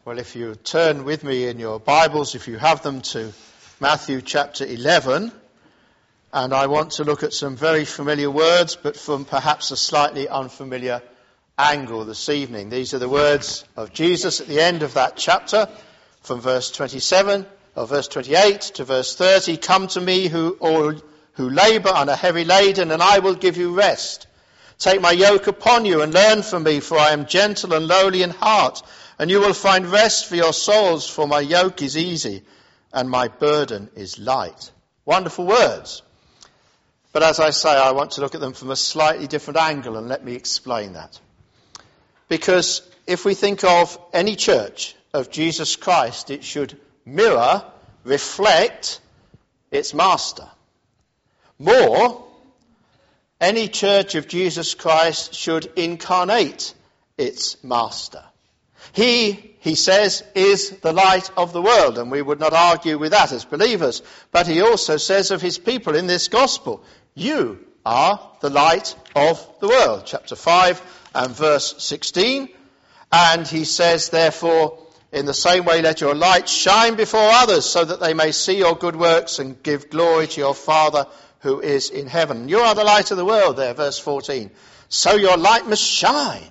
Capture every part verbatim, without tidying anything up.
Well, if you turn with me in your Bibles, if you have them, to Matthew chapter eleven, and I want to look at some very familiar words, but from perhaps a slightly unfamiliar angle this evening. These are the words of Jesus at the end of that chapter, from verse twenty-seven, or verse twenty-eight to verse thirty. Come to me who all who labour and are heavy laden, and I will give you rest. Take my yoke upon you and learn from me, for I am gentle and lowly in heart, and you will find rest for your souls, for my yoke is easy and my burden is light. Wonderful words. But as I say, I want to look at them from a slightly different angle, and let me explain that. Because if we think of any church of Jesus Christ, it should mirror, reflect its master. More, any church of Jesus Christ should incarnate its master. He, he says, is the light of the world, and we would not argue with that as believers. But he also says of his people in this gospel, you are the light of the world. Chapter five and verse sixteen. And he says, therefore, in the same way, let your light shine before others, so that they may see your good works and give glory to your Father who is in heaven. You are the light of the world there, verse fourteen. So your light must shine.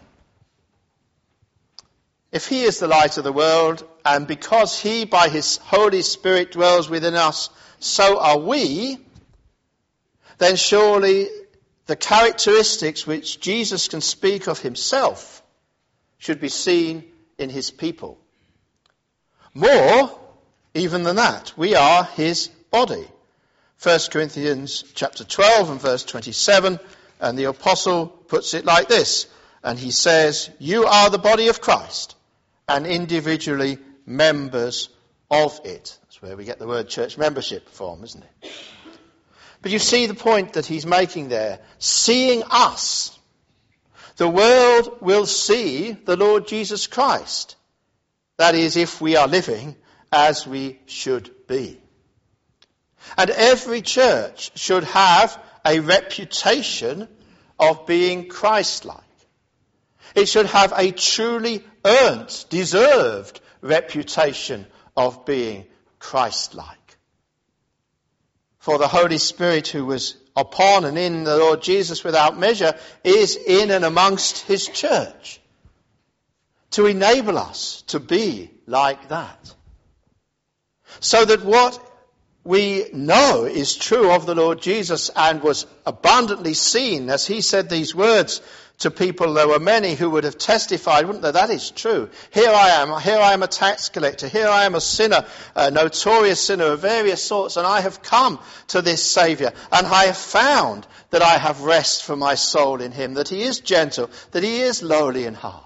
If he is the light of the world, and because he by his Holy Spirit dwells within us, so are we, then surely the characteristics which Jesus can speak of himself should be seen in his people. More, even than that, we are his body. First Corinthians chapter twelve and verse twenty-seven, and the apostle puts it like this, and he says, you are the body of Christ, and individually members of it. That's where we get the word church membership from, isn't it? But you see the point that he's making there. Seeing us, the world will see the Lord Jesus Christ. That is, if we are living as we should be. And every church should have a reputation of being Christ-like. It should have a truly earned, deserved reputation of being Christ-like. For the Holy Spirit who was upon and in the Lord Jesus without measure is in and amongst his church to enable us to be like that. So that what we know is true of the Lord Jesus and was abundantly seen, as he said these words to people, there were many who would have testified, wouldn't there? That is true. Here I am, here I am a tax collector, here I am a sinner, a notorious sinner of various sorts, and I have come to this Saviour, and I have found that I have rest for my soul in him, that he is gentle, that he is lowly in heart.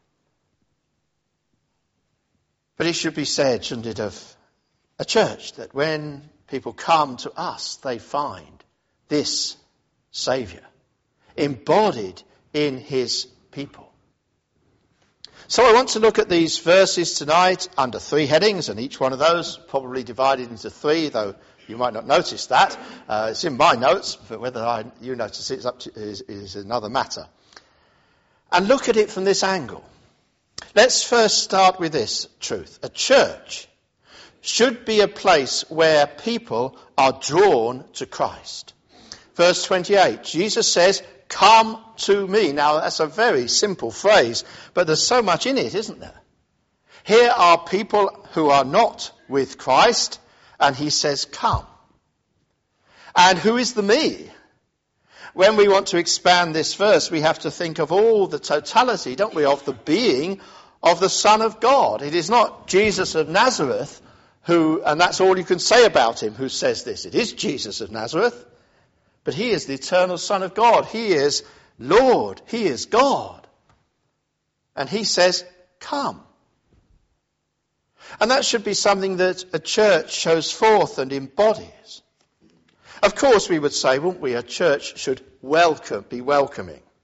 But it should be said, shouldn't it, of a church, that when people come to us, they find this Saviour embodied in his people. So I want to look at these verses tonight under three headings, and each one of those probably divided into three, though you might not notice that. Uh, it's in my notes, but whether I, you notice it is, up to, is, is another matter. And look at it from this angle. Let's first start with this truth. A church should be a place where people are drawn to Christ. Verse twenty-eight, Jesus says, come to me. Now, that's a very simple phrase, but there's so much in it, isn't there? Here are people who are not with Christ, and he says, come. And who is the me? When we want to expand this verse, we have to think of all the totality, don't we, of the being of the Son of God. It is not Jesus of Nazareth who, and that's all you can say about him, who says this. It is Jesus of Nazareth. But he is the eternal Son of God. He is Lord. He is God. And he says, come. And that should be something that a church shows forth and embodies. Of course, we would say, wouldn't we, a church should welcome, be welcoming.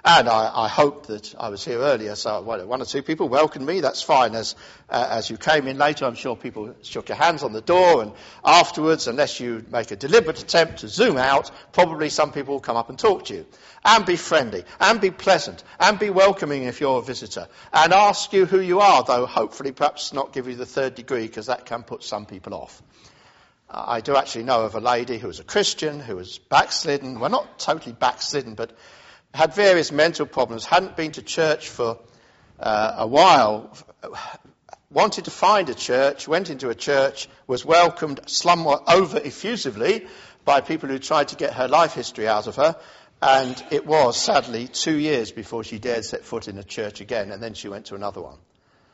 And I, I hope that I was here earlier, so one or two people welcomed me. That's fine. As uh, as you came in later, I'm sure people shook your hands on the door, and afterwards, unless you make a deliberate attempt to zoom out, probably some people will come up and talk to you. And be friendly, and be pleasant, and be welcoming if you're a visitor, and ask you who you are, though hopefully perhaps not give you the third degree, because that can put some people off. Uh, I do actually know of a lady who was a Christian, who was backslidden, well, not totally backslidden, but had various mental problems, hadn't been to church for uh, a while, wanted to find a church, went into a church, was welcomed somewhat over-effusively by people who tried to get her life history out of her, and it was, sadly, two years before she dared set foot in a church again, and then she went to another one.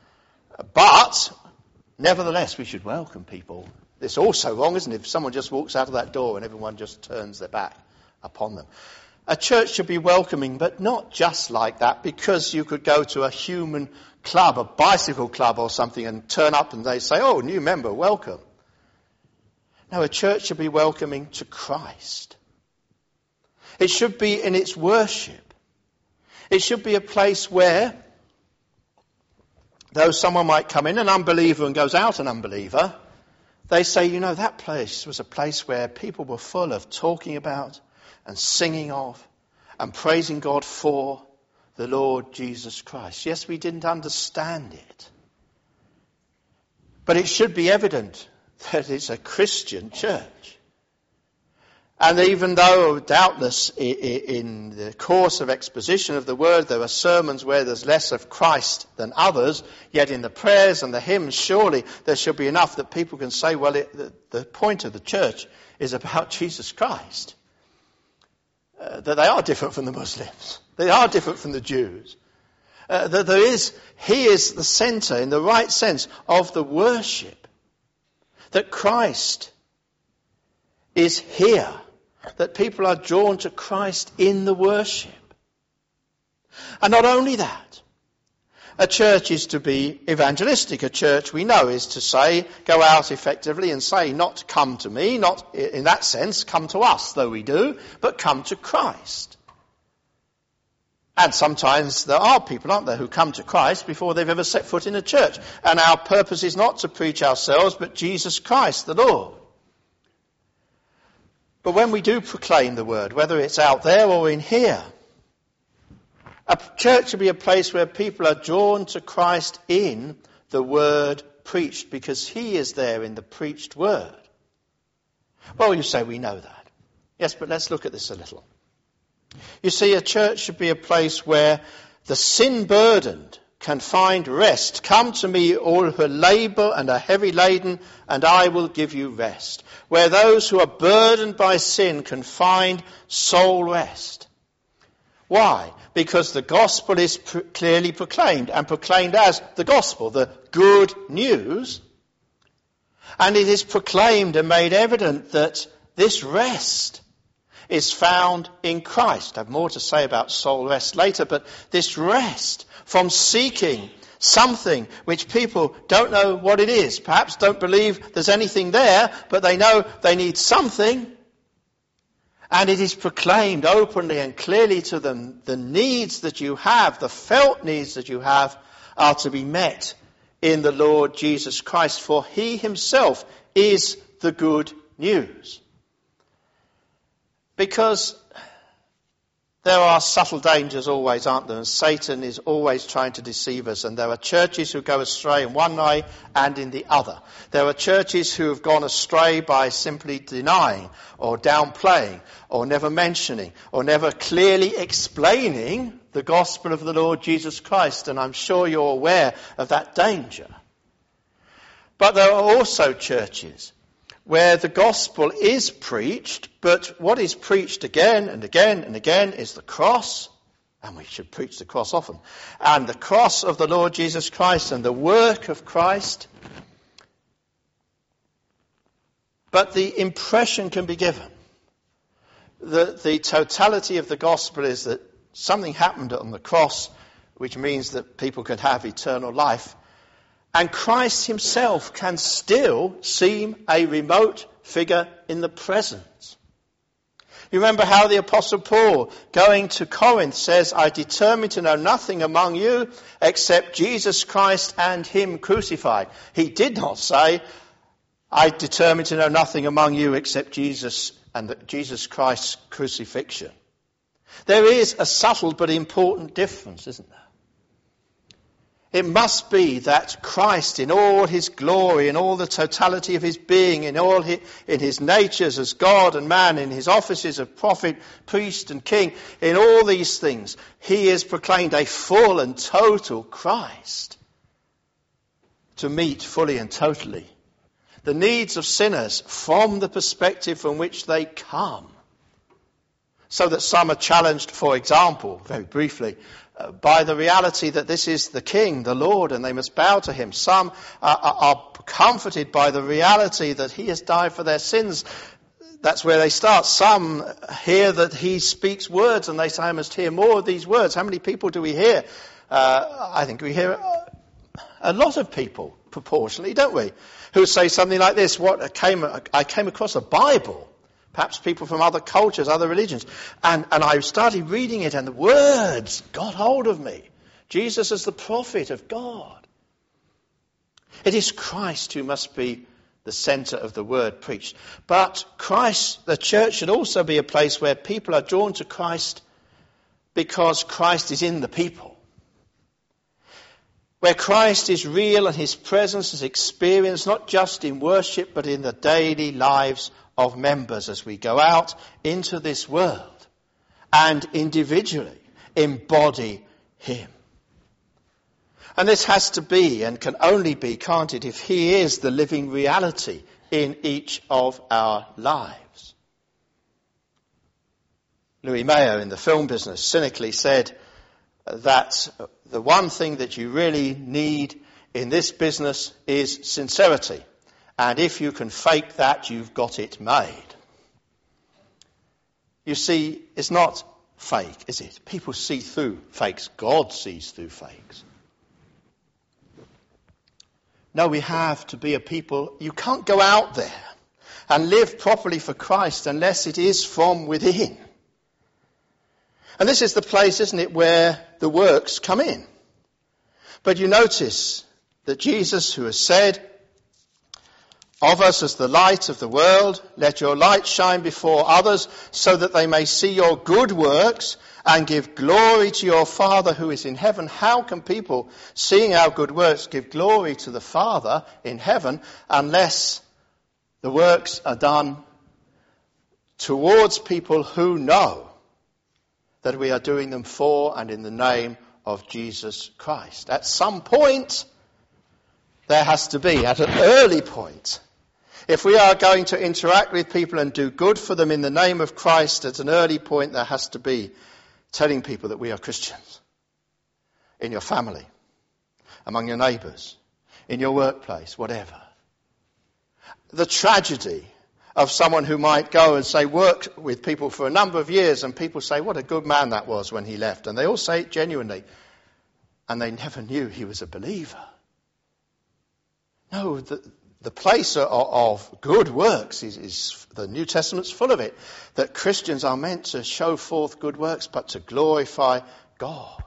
But, nevertheless, we should welcome people. It's also wrong, isn't it, if someone just walks out of that door and everyone just turns their back upon them. A church should be welcoming, but not just like that, because you could go to a human club, a bicycle club or something, and turn up and they say, oh, new member, welcome. No, a church should be welcoming to Christ. It should be in its worship. It should be a place where, though someone might come in an unbeliever and goes out an unbeliever, they say, you know, that place was a place where people were full of talking about and singing of and praising God for the Lord Jesus Christ. Yes, we didn't understand it, but it should be evident that it's a Christian church. And even though, doubtless, in the course of exposition of the word, there are sermons where there's less of Christ than others, yet in the prayers and the hymns, surely there should be enough that people can say, well, it, the, the point of the church is about Jesus Christ. Uh, that they are different from the Muslims. They are different from the Jews. Uh, that there is, he is the centre, in the right sense, of the worship. That Christ is here. That people are drawn to Christ in the worship. And not only that, a church is to be evangelistic. A church, we know, is to say, go out effectively and say, not come to me, not in that sense, come to us, though we do, but come to Christ. And sometimes there are people, aren't there, who come to Christ before they've ever set foot in a church. And our purpose is not to preach ourselves, but Jesus Christ, the Lord. But when we do proclaim the word, whether it's out there or in here, a church should be a place where people are drawn to Christ in the word preached, because he is there in the preached word. Well, you say we know that. Yes, but let's look at this a little. You see, a church should be a place where the sin-burdened can find rest. Come to me, all who labour and are heavy laden, and I will give you rest. Where those who are burdened by sin can find soul rest. Why? Because the gospel is pr- clearly proclaimed, and proclaimed as the gospel, the good news. And it is proclaimed and made evident that this rest is found in Christ. I have more to say about soul rest later, but this rest from seeking something which people don't know what it is, perhaps don't believe there's anything there, but they know they need something. And it is proclaimed openly and clearly to them, the needs that you have, the felt needs that you have, are to be met in the Lord Jesus Christ, for he himself is the good news. Because there are subtle dangers always, aren't there? And Satan is always trying to deceive us. And there are churches who go astray in one way and in the other. There are churches who have gone astray by simply denying or downplaying or never mentioning or never clearly explaining the gospel of the Lord Jesus Christ. And I'm sure you're aware of that danger. But there are also churches where the gospel is preached, but what is preached again and again and again is the cross, and we should preach the cross often, and the cross of the Lord Jesus Christ and the work of Christ. But the impression can be given that the totality of the gospel is that something happened on the cross, which means that people can have eternal life. And Christ himself can still seem a remote figure in the present. You remember how the Apostle Paul, going to Corinth, says, I determined to know nothing among you except Jesus Christ and him crucified. He did not say, I determined to know nothing among you except Jesus and the, Jesus Christ's crucifixion. There is a subtle but important difference, isn't there? It must be that Christ, in all his glory, in all the totality of his being, in all his, in his natures as God and man, in his offices of prophet, priest and king, in all these things, he is proclaimed a full and total Christ to meet fully and totally the needs of sinners from the perspective from which they come. So that some are challenged, for example, very briefly, uh, by the reality that this is the King, the Lord, and they must bow to him. Some uh, are comforted by the reality that he has died for their sins. That's where they start. Some hear that he speaks words and they say, I must hear more of these words. How many people do we hear? Uh, I think we hear a lot of people, proportionally, don't we? Who say something like this, what came, I came across a Bible. Perhaps people from other cultures, other religions. And, and I started reading it and the words got hold of me. Jesus as the prophet of God. It is Christ who must be the centre of the word preached. But Christ, the church should also be a place where people are drawn to Christ because Christ is in the people. Where Christ is real and his presence is experienced not just in worship but in the daily lives of members as we go out into this world and individually embody him. And this has to be and can only be, can't it, if he is the living reality in each of our lives. Louis Mayer in the film business cynically said that the one thing that you really need in this business is sincerity. And if you can fake that, you've got it made. You see, it's not fake, is it? People see through fakes. God sees through fakes. No, we have to be a people. You can't go out there and live properly for Christ unless it is from within. And this is the place, isn't it, where the works come in. But you notice that Jesus, who has said, of us as the light of the world, let your light shine before others so that they may see your good works and give glory to your Father who is in heaven. How can people, seeing our good works, give glory to the Father in heaven unless the works are done towards people who know that we are doing them for and in the name of Jesus Christ? At some point, there has to be, at an early point, if we are going to interact with people and do good for them in the name of Christ, at an early point there has to be telling people that we are Christians. In your family, among your neighbours, in your workplace, whatever. The tragedy of someone who might go and say work with people for a number of years and people say what a good man that was when he left, and they all say it genuinely, and they never knew he was a believer. No, the, the place of, of good works is, is, the New Testament's full of it, that Christians are meant to show forth good works, but to glorify God.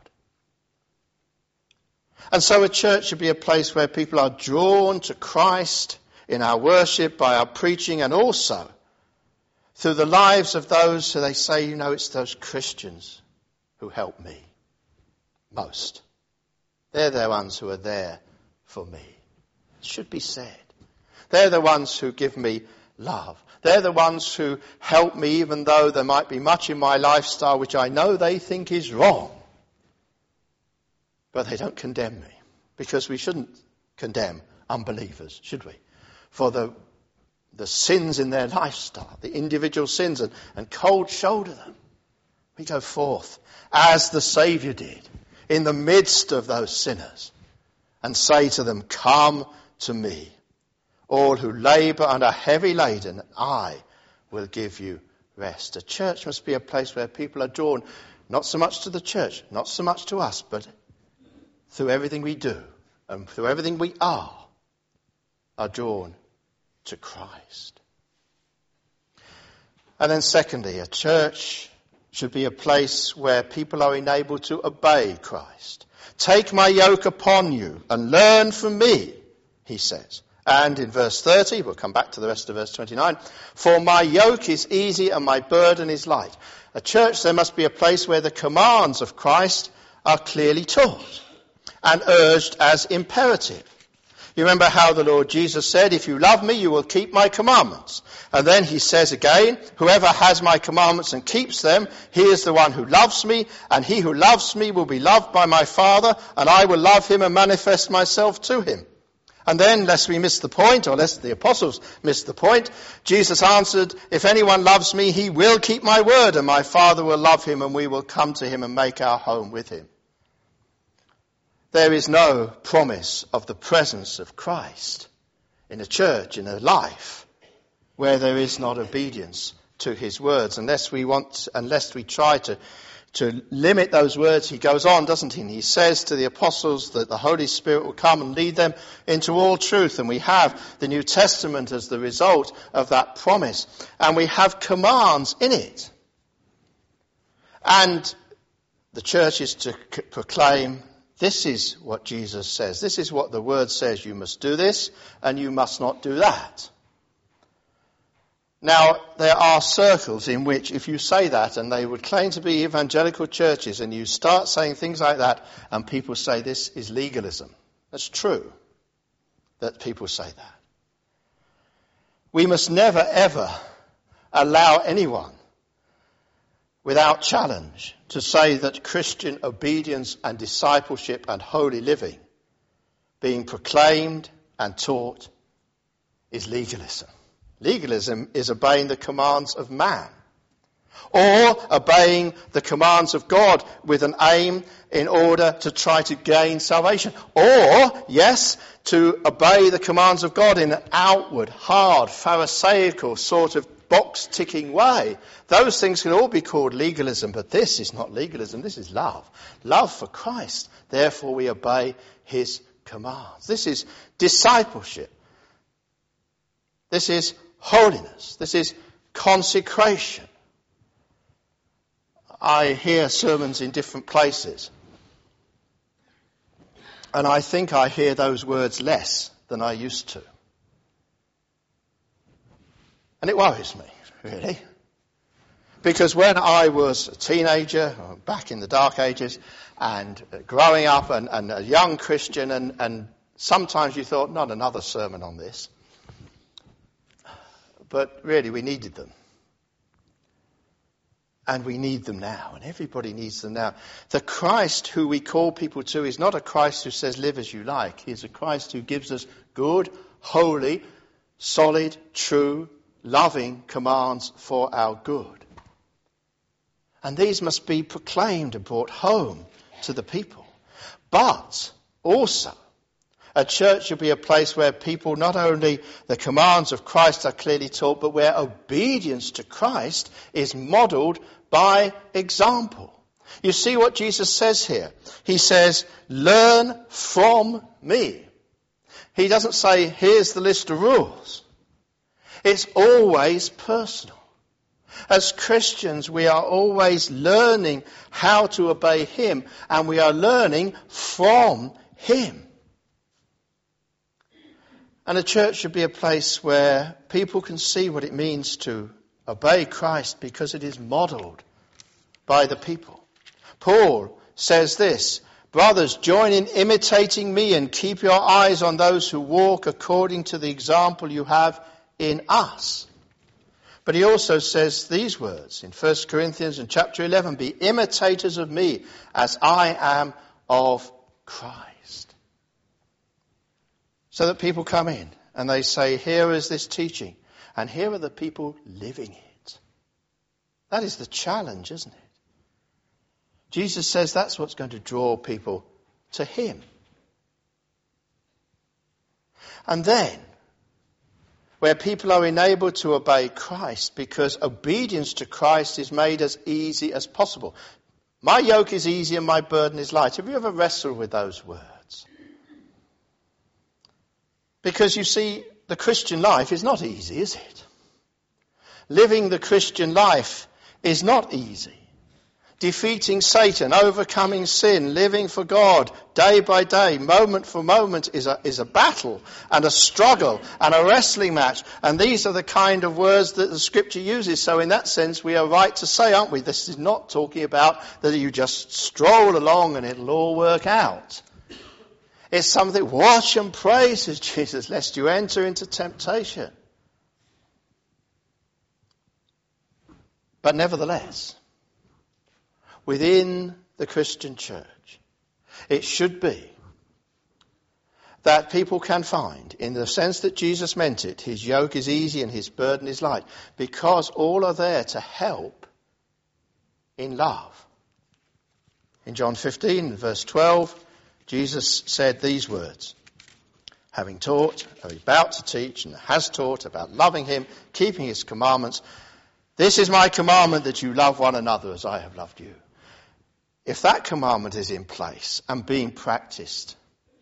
And so a church should be a place where people are drawn to Christ in our worship, by our preaching, and also through the lives of those who they say, you know, it's those Christians who help me most. They're the ones who are there for me. It should be said. They're the ones who give me love. They're the ones who help me even though there might be much in my lifestyle which I know they think is wrong. But they don't condemn me, because we shouldn't condemn unbelievers, should we? For the the sins in their lifestyle, the individual sins, and, and cold shoulder them. We go forth as the Saviour did in the midst of those sinners and say to them, come to me, all who labour and are heavy laden, and I will give you rest. A church must be a place where people are drawn not so much to the church, not so much to us, but through everything we do and through everything we are, are drawn to Christ. And then secondly, a church should be a place where people are enabled to obey Christ. Take my yoke upon you and learn from me, he says. And in verse thirty, we'll come back to the rest of verse twenty-nine, for my yoke is easy and my burden is light. A church, there must be a place where the commands of Christ are clearly taught and urged as imperative. You remember how the Lord Jesus said, if you love me, you will keep my commandments. And then he says again, whoever has my commandments and keeps them, he is the one who loves me, and he who loves me will be loved by my Father, and I will love him and manifest myself to him. And then, lest we miss the point, or lest the apostles miss the point, Jesus answered, if anyone loves me, he will keep my word, and my Father will love him, and we will come to him and make our home with him. There is no promise of the presence of Christ in a church, in a life, where there is not obedience to his words. Unless we want, unless we try to, to limit those words, he goes on, doesn't he? And he says to the apostles that the Holy Spirit will come and lead them into all truth. And we have the New Testament as the result of that promise. And we have commands in it. And the church is to c- proclaim, this is what Jesus says. This is what the word says. You must do this and you must not do that. Now, there are circles in which if you say that, and they would claim to be evangelical churches, and you start saying things like that, and people say this is legalism. That's true that people say that. We must never, ever allow anyone without challenge to say that Christian obedience and discipleship and holy living being proclaimed and taught is legalism. Legalism is obeying the commands of man, or obeying the commands of God with an aim in order to try to gain salvation. Or, yes, to obey the commands of God in an outward, hard, pharisaical sort of box-ticking way. Those things can all be called legalism, but this is not legalism, this is love. Love for Christ. Therefore we obey his commands. This is discipleship. This is holiness. This is consecration. I hear sermons in different places, and I think I hear those words less than I used to. And it worries me, really. Because when I was a teenager, back in the dark ages, and growing up and, and a young Christian, and, and sometimes you thought, not another sermon on this. But really, we needed them. And we need them now. And everybody needs them now. The Christ who we call people to is not a Christ who says, live as you like. He's a Christ who gives us good, holy, solid, true, loving commands for our good. And these must be proclaimed and brought home to the people. But also, a church should be a place where people, not only the commands of Christ are clearly taught, but where obedience to Christ is modelled by example. You see what Jesus says here. He says, learn from me. He doesn't say, here's the list of rules. It's always personal. As Christians, we are always learning how to obey him, and we are learning from him. And a church should be a place where people can see what it means to obey Christ because it is modelled by the people. Paul says this, brothers, join in imitating me and keep your eyes on those who walk according to the example you have in us. But he also says these words in First Corinthians in chapter eleven, be imitators of me as I am of Christ. So that people come in and they say, here is this teaching, and here are the people living it. That is the challenge, isn't it? Jesus says that's what's going to draw people to him. And then, where people are enabled to obey Christ, because obedience to Christ is made as easy as possible. My yoke is easy and my burden is light. Have you ever wrestled with those words? Because you see, the Christian life is not easy, is it? Living the Christian life is not easy. Defeating Satan, overcoming sin, living for God day by day, moment for moment is a, is a battle and a struggle and a wrestling match. And these are the kind of words that the Scripture uses. So in that sense, we are right to say, aren't we? This is not talking about that you just stroll along and it'll all work out. It's something, watch and pray, says Jesus, lest you enter into temptation. But nevertheless, within the Christian church, it should be that people can find, in the sense that Jesus meant it, his yoke is easy and his burden is light, because all are there to help in love. In John fifteen, verse twelve, Jesus said these words, having taught, or about to teach, and has taught about loving him, keeping his commandments, this is my commandment, that you love one another as I have loved you. If that commandment is in place and being practiced,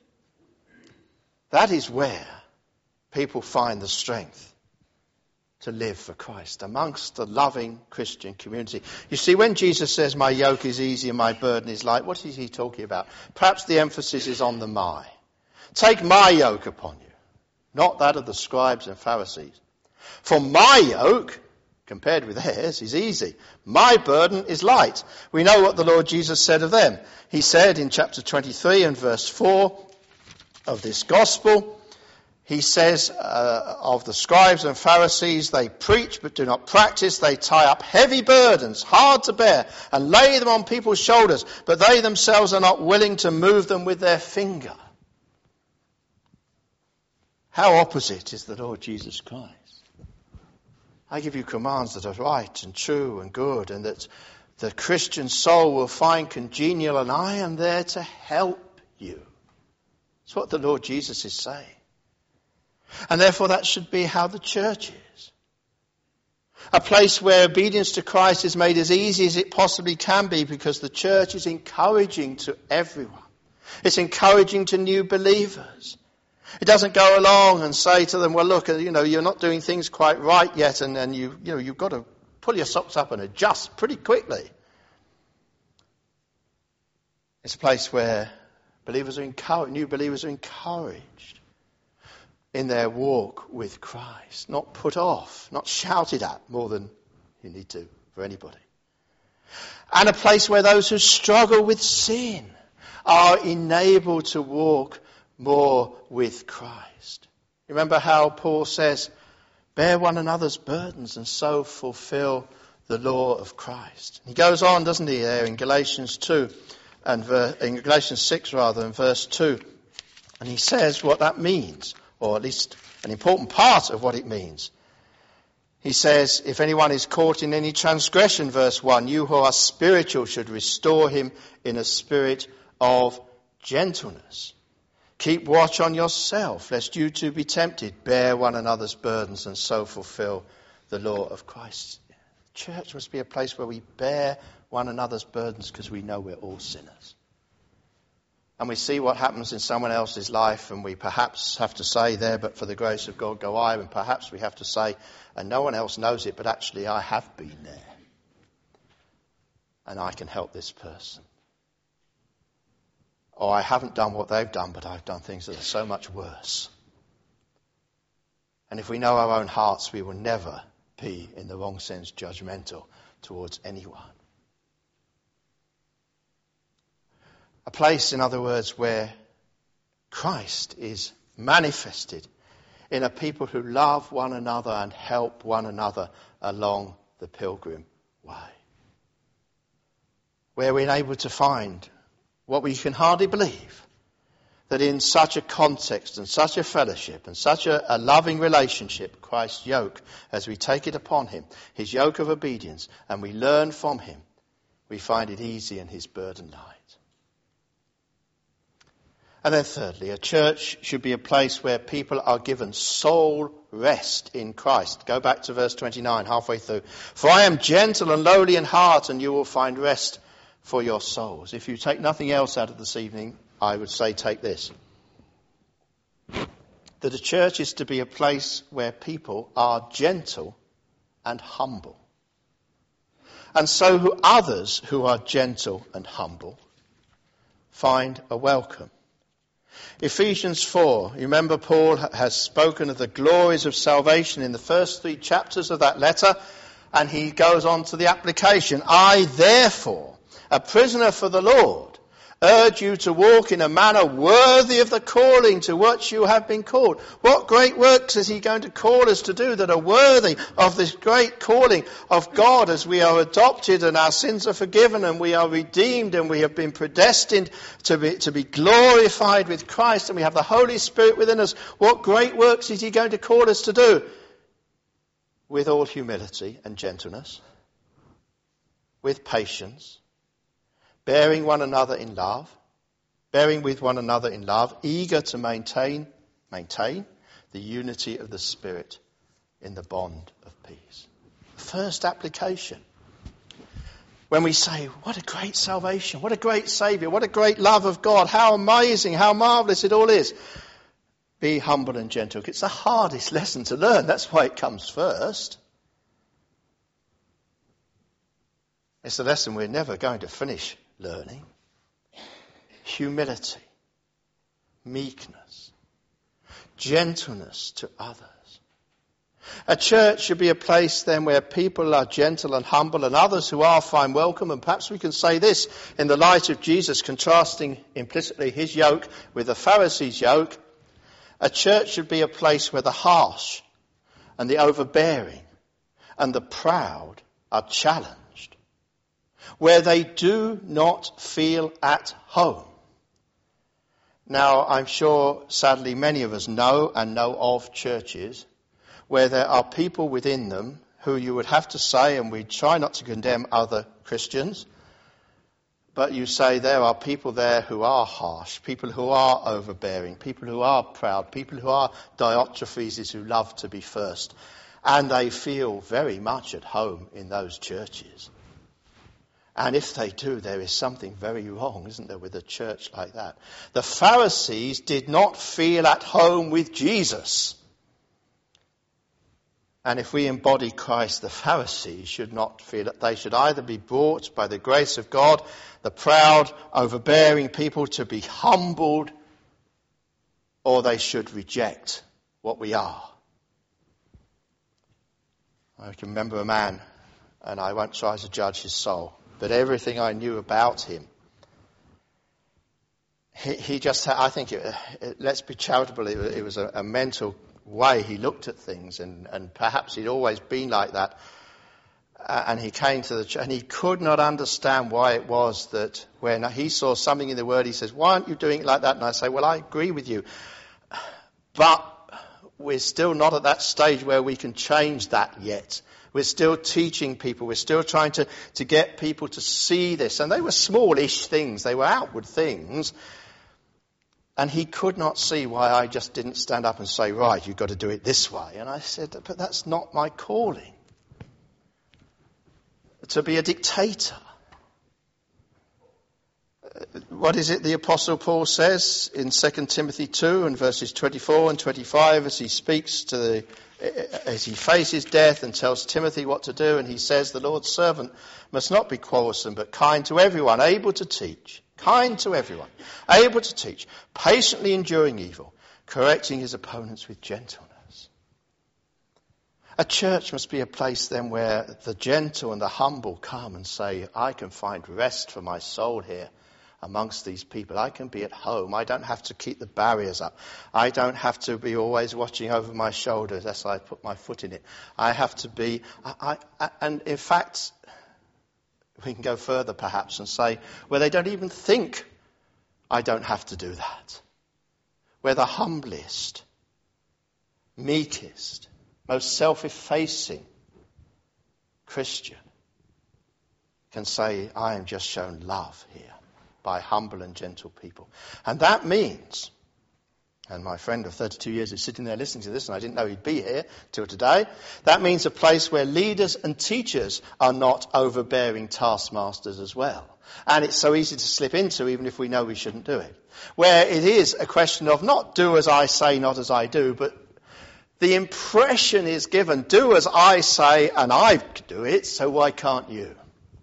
that is where people find the strength to live for Christ amongst the loving Christian community. You see, when Jesus says, my yoke is easy and my burden is light, what is he talking about? Perhaps the emphasis is on the my. Take my yoke upon you, not that of the scribes and Pharisees. For my yoke, compared with theirs, is easy. My burden is light. We know what the Lord Jesus said of them. He said in chapter twenty-three and verse four of this gospel, he says uh, of the scribes and Pharisees, they preach but do not practice. They tie up heavy burdens, hard to bear, and lay them on people's shoulders, but they themselves are not willing to move them with their finger. How opposite is the Lord Jesus Christ? I give you commands that are right and true and good, and that the Christian soul will find congenial, and I am there to help you. That's what the Lord Jesus is saying. And therefore that should be how the church is. A place where obedience to Christ is made as easy as it possibly can be, because the church is encouraging to everyone. It's encouraging to new believers. It doesn't go along and say to them, well, look, you know, you're not doing things quite right yet, and, and you, you know, you've got to pull your socks up and adjust pretty quickly. It's a place where believers are encouraged, new believers are encouraged in their walk with Christ, not put off, not shouted at more than you need to for anybody. And a place where those who struggle with sin are enabled to walk more with Christ. Remember how Paul says, bear one another's burdens and so fulfill the law of Christ. He goes on, doesn't he, there in Galatians two, and ver- in Galatians six rather, in verse two, and he says what that means, or at least an important part of what it means. He says, if anyone is caught in any transgression, verse one, you who are spiritual should restore him in a spirit of gentleness. Keep watch on yourself, lest you too be tempted. Bear one another's burdens and so fulfill the law of Christ. Church must be a place where we bear one another's burdens because we know we're all sinners. And we see what happens in someone else's life, and we perhaps have to say there, but for the grace of God go I, and perhaps we have to say, and no one else knows it, but actually I have been there. And I can help this person. Or I haven't done what they've done, but I've done things that are so much worse. And if we know our own hearts, we will never be, in the wrong sense, judgmental towards anyone. A place, in other words, where Christ is manifested in a people who love one another and help one another along the pilgrim way. Where we're able to find what we can hardly believe, that in such a context and such a fellowship and such a, a loving relationship, Christ's yoke, as we take it upon him, his yoke of obedience, and we learn from him, we find it easy and his burden light. And then thirdly, a church should be a place where people are given soul rest in Christ. Go back to verse twenty-nine, halfway through. For I am gentle and lowly in heart, and you will find rest for your souls. If you take nothing else out of this evening, I would say take this. That a church is to be a place where people are gentle and humble. And so who others who are gentle and humble find a welcome. Ephesians four, you remember Paul has spoken of the glories of salvation in the first three chapters of that letter, and he goes on to the application. I, therefore, a prisoner for the Lord, urge you to walk in a manner worthy of the calling to which you have been called. What great works is he going to call us to do that are worthy of this great calling of God, as we are adopted and our sins are forgiven and we are redeemed and we have been predestined to be, to be glorified with Christ, and we have the Holy Spirit within us. What great works is he going to call us to do? With all humility and gentleness, with patience, bearing one another in love, bearing with one another in love, eager to maintain, maintain the unity of the Spirit in the bond of peace. First application. When we say, what a great salvation, what a great Saviour, what a great love of God, how amazing, how marvellous it all is. Be humble and gentle. It's the hardest lesson to learn. That's why it comes first. It's a lesson we're never going to finish learning. Humility, meekness, gentleness to others. A church should be a place then where people are gentle and humble, and others who are find welcome. And perhaps we can say this in the light of Jesus contrasting implicitly his yoke with the Pharisees' yoke. A church should be a place where the harsh and the overbearing and the proud are challenged, where they do not feel at home. Now, I'm sure, sadly, many of us know and know of churches where there are people within them who you would have to say, and we try not to condemn other Christians, but you say there are people there who are harsh, people who are overbearing, people who are proud, people who are Diotrephes who love to be first. And they feel very much at home in those churches. And if they do, there is something very wrong, isn't there, with a church like that? The Pharisees did not feel at home with Jesus. And if we embody Christ, the Pharisees should not feel it. They should either be brought by the grace of God, the proud, overbearing people, to be humbled, or they should reject what we are. I can remember a man, and I won't try to judge his soul, but everything I knew about him, he, he just had, I think, it, it, let's be charitable, it, it was a, a mental way he looked at things, and, and perhaps he'd always been like that. Uh, and he came to the church, and he could not understand why it was that when he saw something in the Word, he says, why aren't you doing it like that? And I say, well, I agree with you, but we're still not at that stage where we can change that yet. We're still teaching people. We're still trying to, to get people to see this. And they were smallish things. They were outward things. And he could not see why I just didn't stand up and say, right, you've got to do it this way. And I said, but that's not my calling. To be a dictator. What is it the Apostle Paul says in Second Timothy two and verses twenty-four and twenty-five as he speaks to the, as he faces death and tells Timothy what to do, and he says, the Lord's servant must not be quarrelsome but kind to everyone, able to teach. Kind to everyone, able to teach, patiently enduring evil, correcting his opponents with gentleness. A church must be a place then where the gentle and the humble come and say, I can find rest for my soul here amongst these people. I can be at home. I don't have to keep the barriers up. I don't have to be always watching over my shoulders as I put my foot in it. I have to be, I, I, and in fact, we can go further perhaps and say, where they don't even think I don't have to do that. Where the humblest, meekest, most self-effacing Christian can say, I am just shown love here by humble and gentle people. And that means, and my friend of thirty-two years is sitting there listening to this, and I didn't know he'd be here till today, that means a place where leaders and teachers are not overbearing taskmasters as well. And it's so easy to slip into, even if we know we shouldn't do it. Where it is a question of not do as I say, not as I do, but the impression is given, do as I say and I do it, so why can't you?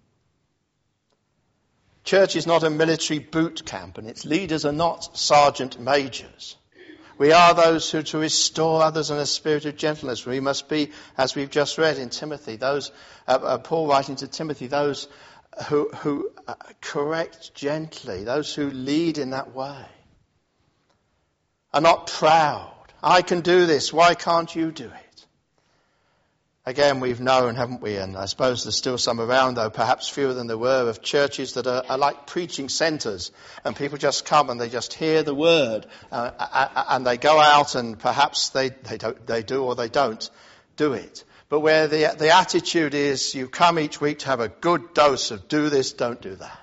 Church is not a military boot camp, and its leaders are not sergeant majors. We are those who to restore others in a spirit of gentleness. We must be, as we've just read in Timothy, those uh, uh, Paul writing to Timothy, those who, who uh, correct gently, those who lead in that way, are not proud. I can do this. Why can't you do it? Again, we've known, haven't we? And I suppose there's still some around, though perhaps fewer than there were, of churches that are, are like preaching centres, and people just come and they just hear the word, uh, and they go out and perhaps they, they don't, they do or they don't do it. But where the the attitude is, you come each week to have a good dose of do this, don't do that.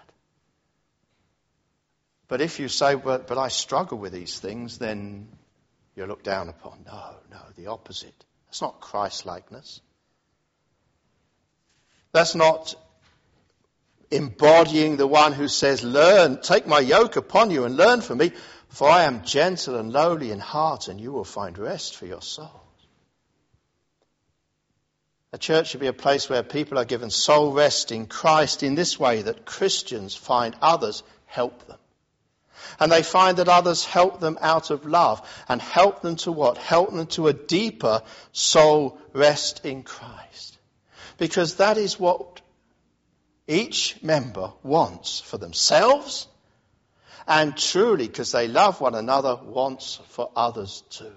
But if you say, but, but I struggle with these things, then you're looked down upon. No, no, the opposite. That's not Christ-likeness. That's not embodying the one who says, learn, take my yoke upon you and learn from me, for I am gentle and lowly in heart, and you will find rest for your souls. A church should be a place where people are given soul rest in Christ in this way, that Christians find others help them. And they find that others help them out of love. And help them to what? Help them to a deeper soul rest in Christ. Because that is what each member wants for themselves, and truly, because they love one another, wants for others too.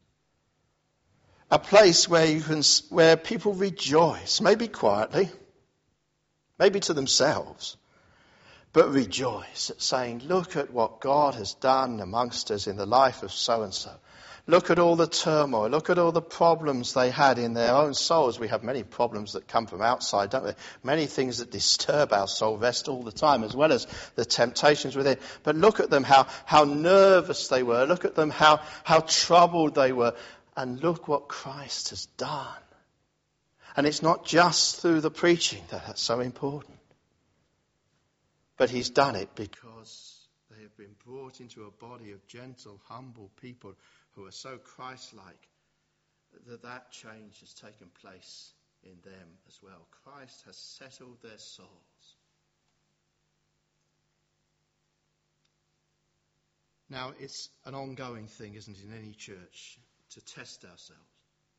A place where you can, where people rejoice, maybe quietly, maybe to themselves, but rejoice at saying, look at what God has done amongst us in the life of so-and-so. Look at all the turmoil. Look at all the problems they had in their own souls. We have many problems that come from outside, don't we? Many things that disturb our soul rest all the time, as well as the temptations within. But look at them, how, how nervous they were. Look at them, how, how troubled they were. And look what Christ has done. And it's not just through the preaching that that's so important. But he's done it because they have been brought into a body of gentle, humble people who are so Christ-like that that change has taken place in them as well. Christ has settled their souls. Now, it's an ongoing thing, isn't it, in any church, to test ourselves.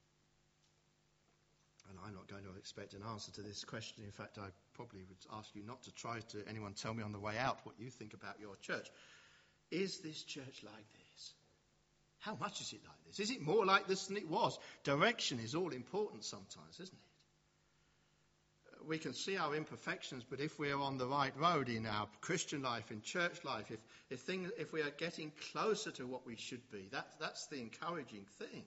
And I'm not going to expect an answer to this question. In fact, I probably would ask you not to try to anyone tell me on the way out what you think about your church. Is this church like this? How much is it like this? Is it more like this than it was? Direction is all important sometimes, isn't it? We can see our imperfections, but if we're on the right road in our Christian life, in church life, if if, things, if we are getting closer to what we should be, that, that's the encouraging thing.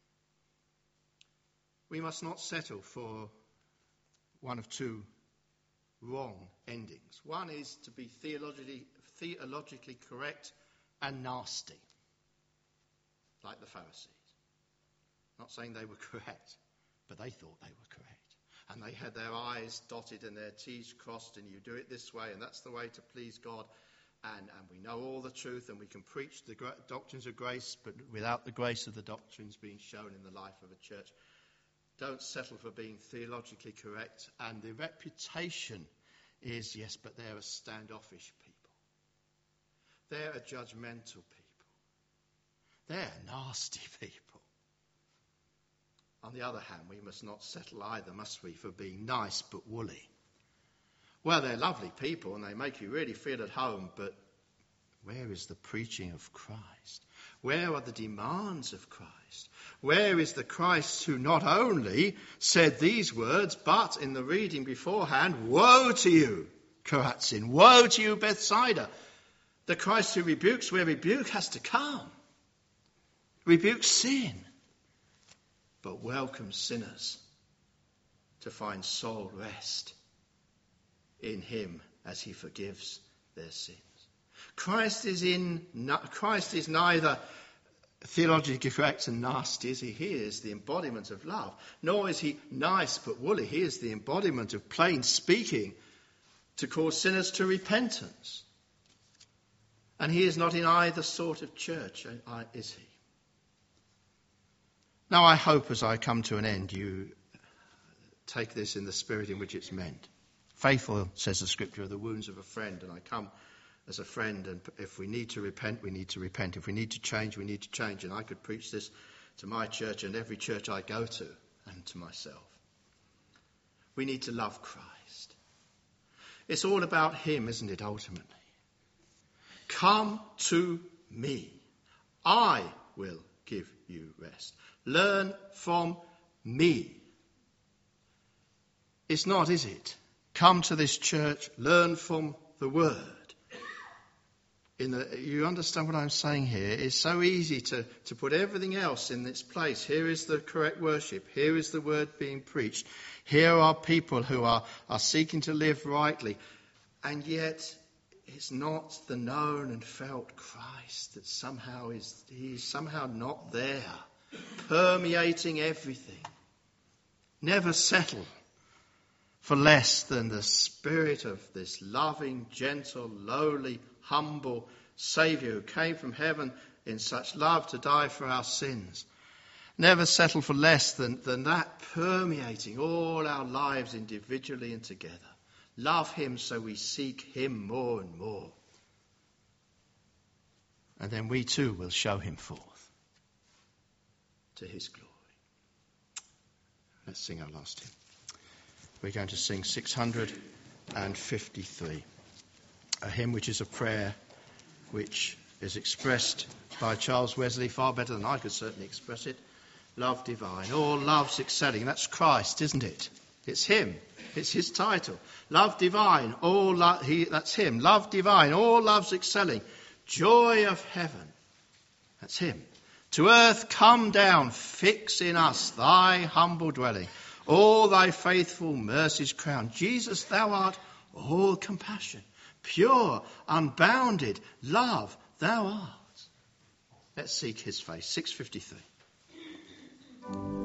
We must not settle for one of two wrong endings. One is to be theologically, theologically correct and nasty, like the Pharisees. Not saying they were correct, but they thought they were correct. And they had their I's dotted and their T's crossed, and you do it this way, and that's the way to please God. And, and we know all the truth, and we can preach the gra- doctrines of grace, but without the grace of the doctrines being shown in the life of a church. Don't settle for being theologically correct. And the reputation is, yes, but they're a standoffish people. They're a judgmental people. They're nasty people. On the other hand, we must not settle either, must we, for being nice but woolly. Well, they're lovely people and they make you really feel at home, but where is the preaching of Christ? Where are the demands of Christ? Where is the Christ who not only said these words, but in the reading beforehand, woe to you, Chorazin, woe to you, Bethsaida. The Christ who rebukes where rebuke has to come. Rebukes sin, but welcomes sinners to find soul rest in him as he forgives their sins. Christ is in. Christ is neither theologically correct and nasty as he is the embodiment of love, nor is he nice but woolly. He is the embodiment of plain speaking to call sinners to repentance. And he is not in either sort of church, is he? Now I hope as I come to an end you take this in the spirit in which it's meant. Faithful, says the scripture, are the wounds of a friend, and I come as a friend, and if we need to repent, we need to repent. If we need to change, we need to change. And I could preach this to my church and every church I go to, and to myself. We need to love Christ. It's all about him, isn't it, ultimately? Come to me. I will give you rest. Learn from me. It's not, is it? Come to this church, learn from the word. In the, you understand what I'm saying here? It's so easy to, to put everything else in its place. Here is the correct worship. Here is the word being preached. Here are people who are, are seeking to live rightly. And yet, it's not the known and felt Christ that somehow is, he's somehow not there, permeating everything. Never settle for less than the spirit of this loving, gentle, lowly, humble Saviour who came from heaven in such love to die for our sins. Never settle for less than, than that permeating all our lives individually and together. Love him so we seek him more and more. And then we too will show him forth to his glory. Let's sing our last hymn. We're going to sing six hundred fifty-three, a hymn which is a prayer which is expressed by Charles Wesley far better than I could certainly express it. Love divine, all love's excelling. That's Christ, isn't it? It's him. It's his title. Love divine, all lo- he, that's him. Love divine, all love's excelling. Joy of heaven, that's him. To earth come down, fix in us thy humble dwelling. All thy faithful mercies crown. Jesus, thou art all compassion. Pure, unbounded love, thou art. Let's seek his face. six fifty-three.